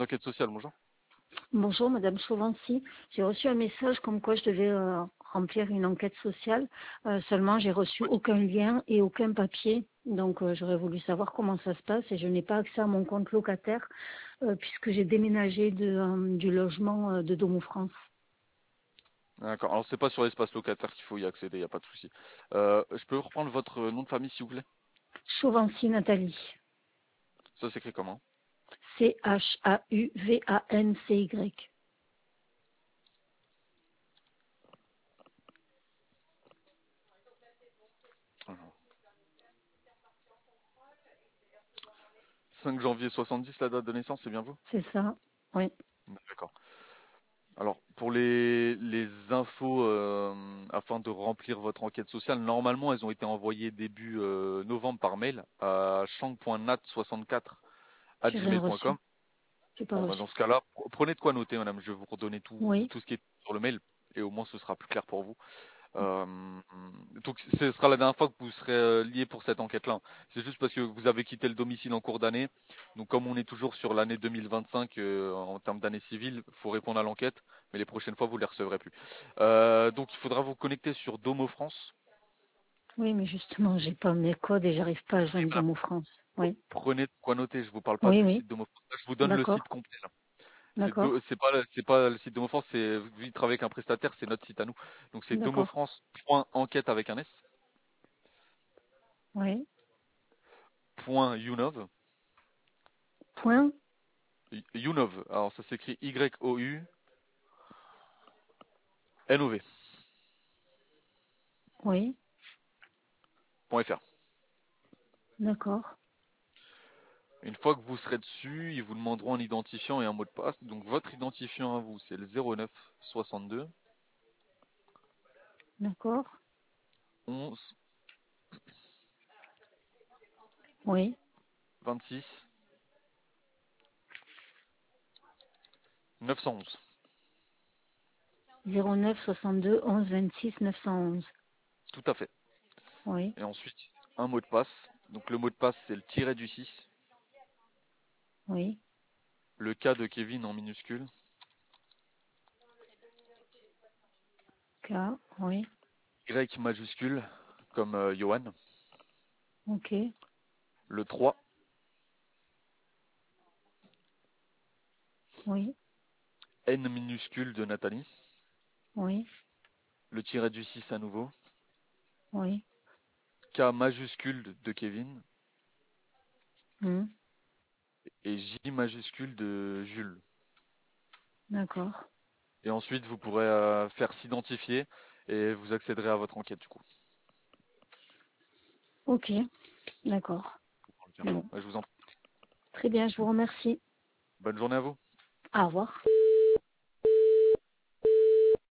enquête sociale, bonjour. Bonjour, Madame Chauvency. J'ai reçu un message comme quoi je devais remplir une enquête sociale. Seulement, j'ai reçu Oui. aucun lien et aucun papier. Donc, j'aurais voulu savoir comment ça se passe et je n'ai pas accès à mon compte locataire puisque j'ai déménagé du logement de Domo France. D'accord. Alors, c'est pas sur l'espace locataire qu'il faut y accéder, il n'y a pas de souci. Je peux reprendre votre nom de famille, s'il vous plaît? Chauvency Nathalie. Ça s'écrit comment? Chauvancy. Alors, 5 janvier 70, la date de naissance, c'est bien vous? C'est ça. Oui. D'accord. Alors, pour les infos, afin de remplir votre enquête sociale, normalement, elles ont été envoyées début novembre par mail à J'ai rien reçu. chang.nat64@gmail.com. J'ai pas Bon, bah, reçu. dans ce cas-là, prenez de quoi noter, madame. Je vais vous redonner Oui. tout ce qui est sur le mail, et au moins ce sera plus clair pour vous. Euh, donc, ce sera la dernière fois que vous serez lié pour cette enquête-là. C'est juste parce que vous avez quitté le domicile en cours d'année. Donc, comme on est toujours sur l'année 2025 en termes d'année civile, il faut répondre à l'enquête, mais les prochaines fois, vous ne les recevrez plus. Donc, il faudra vous connecter sur Domo France. Oui, mais justement, j'ai pas mes codes et j'arrive pas à joindre Domo France. Oui. Prenez de quoi noter. Je vous parle pas Oui, du oui. site Domo France. Là, je vous donne le D'accord. site complet. Là. D'accord. C'est pas le site Domofrance, c'est vu qu'il travaille avec un prestataire, c'est notre site à nous. Donc c'est D'accord. domofrance.enquête avec un S, Oui. point .unov, Point. Unov, alors ça s'écrit YOUNOV, Oui. .fr. D'accord. Une fois que vous serez dessus, ils vous demanderont un identifiant et un mot de passe. Donc votre identifiant à vous, c'est le 09 62 D'accord. 11 Oui. 26 911. 09 62 11 26 911. Tout à fait. Oui. Et ensuite, un mot de passe. Donc le mot de passe, c'est le tiret du 6, Oui. le K de Kevin en minuscule, K. Oui. Y majuscule, comme Johan, Ok. le 3, Oui. N minuscule de Nathalie, Oui. le tiret du 6 à nouveau, Oui. K majuscule de Kevin Hmm. et J majuscule de Jules. D'accord. Et ensuite, vous pourrez faire s'identifier et vous accéderez à votre enquête du coup. Ok. D'accord. Bon. Je vous en prie. Très bien. Je vous remercie. Bonne journée à vous. Au revoir.